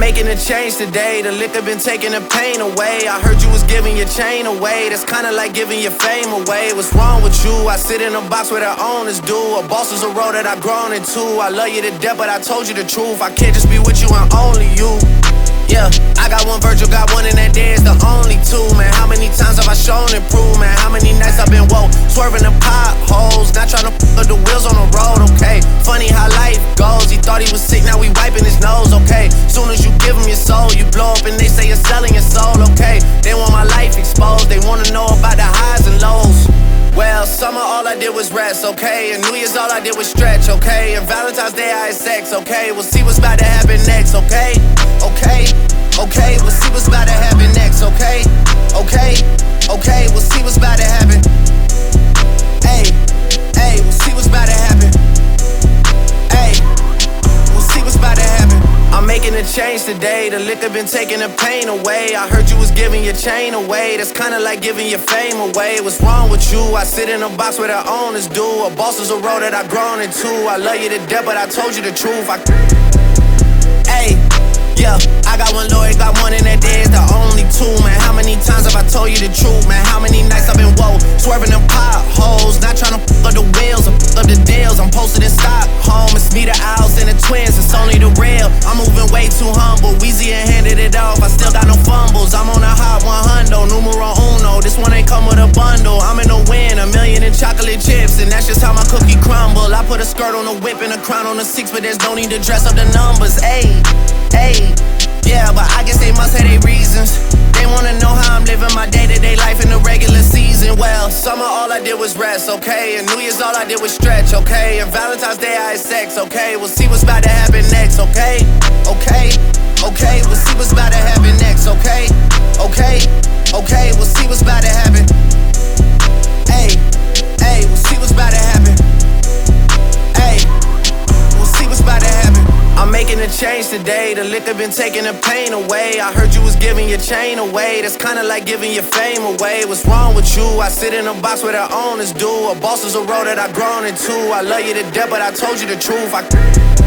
making a change today. The liquor been taking the pain away. I heard you was giving your chain away. That's kinda like giving your fame away. What's wrong with you? I sit in a box where the owners do. A boss is a role that I've grown into. I love you to death, but I told you the truth. I can't just be with you and only you. Yeah, I got one Virgil, got one, and that day is the only two, man. How many times have I shown and proved, man? How many nights I've been woke, swerving the potholes, not trying to put the wheels on the road, okay? Funny how life goes, he thought he was sick, now we wiping his nose, okay? Soon as you give him your soul, you blow up and they say you're selling your soul, okay? They want my life exposed, they wanna know about the highs and lows. Well, summer all I did was rest, okay? And New Year's all I did was stretch, okay? And Valentine's Day I had sex, okay? We'll see what's about to happen next, okay? Okay, okay, we'll see what's about to happen next, okay? Okay, okay, we'll see what's about to happen. Hey, hey, we'll see what's about to happen. Hey, we'll see what's about to happen. I'm making a change today. The liquor been taking the pain away. I heard you was giving your chain away. That's kinda like giving your fame away. What's wrong with you? I sit in a box where the owners do. A boss is a role that I've grown into. I love you to death, but I told you the truth. Hey, yeah, I got one lawyer, got one, and that day is the only two, man. How many times have I told you the truth, man? How many nights I've been woke, swerving them potholes, not trying to up the wheels or up the deals. I'm posted in Stockholm, it's me, the Owls, and the Twins. It's only the real. I'm moving way too humble. Weezy and handed it off. I still got no fumbles. I'm on a hot 100, numero uno. This one ain't come with a bundle. I'm in the win, $1 million in chocolate chips, and that's just how my cookie crumble. I put a skirt on a whip and a crown on a 6, but there's no need to dress up the numbers. Ayy, ayy. Yeah, but I guess they must have their reasons. They wanna know how I'm living my day-to-day life in the regular season. Well, summer all I did was rest, okay? And New Year's all I did was stretch, okay? And Valentine's Day I had sex, okay? We'll see what's about to happen next, okay? Okay, okay, we'll see what's about to happen next, okay? Okay, okay, we'll see what's about to happen. Hey, hey, we'll see what's about to happen. Hey, we'll see what's about to happen. I'm making a change today. The liquor been taking the pain away. I heard you was giving your chain away. That's kinda like giving your fame away. What's wrong with you? I sit in a box where the owners do. A boss is a role that I've grown into. I love you to death, but I told you the truth.